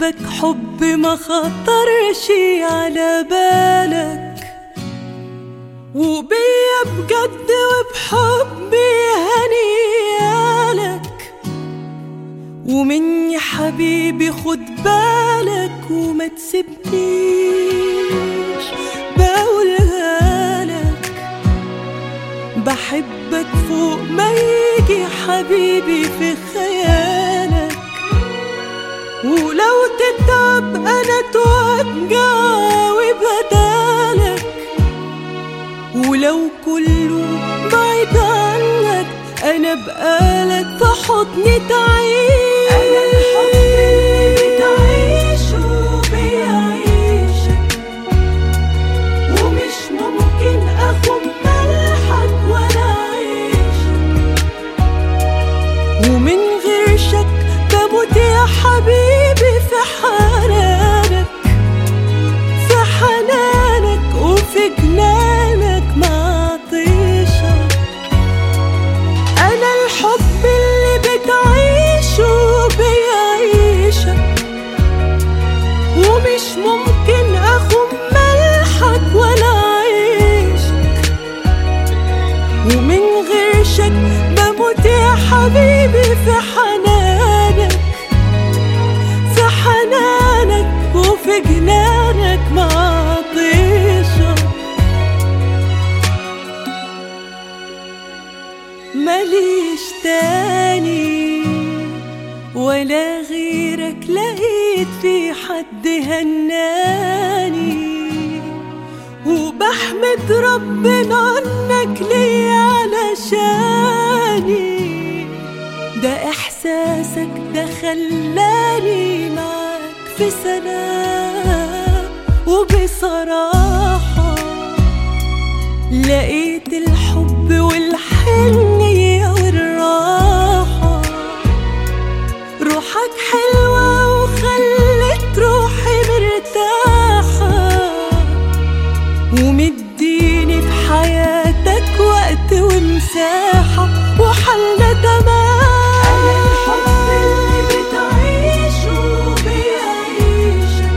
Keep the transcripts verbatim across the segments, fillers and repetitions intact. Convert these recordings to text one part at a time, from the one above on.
بحبك حب ما خطرش على بالك، وبيا بجد وبحبي هنيالك، ومني حبيبي خد بالك وما تسيبنيش بقولها لك. بحبك فوق ما يجي حبيبي في خيالك، ولو تتعب انا توجع وبدالك، ولو كله بعيد عنك انا بقالك في حضني تعيش. انا الحب اللي بتعيشه بيعيشك، ومش ممكن اخد ملحك ولا عيشك، ومن غير شك بموت يا حبيبي في حنانك، في حنانك وفي جنانك مع طيشك. أنا الحب اللي بتعيشه بيعيشك، ومش ممكن أخد ملحك ولا عيشك، ومن غير شك بموت يا حبيبي في حنانك، في حنانك وفي جنانك مع طيشك. ماليش تاني ولا غيرك لقيت في حد هناني، وبحمد ربنا انك ليا علشاني. ده احساسك ده خلاني معاك في سلام، وبصراحة لقيت الحب والحنية والراحة. روحك حلوة وخلت روحي مرتاحة، ومديني في حياتك وقت ومساحة وحالنا تمام. أنا الحب اللي بتعيشه بيعيشك،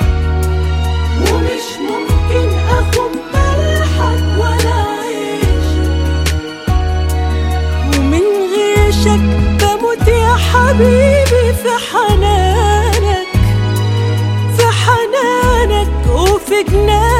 ومش ممكن أخد ملحك ولا عيشك، ومن غير شك بموت يا حبيبي في حنانك، في حنانك وفي جنانك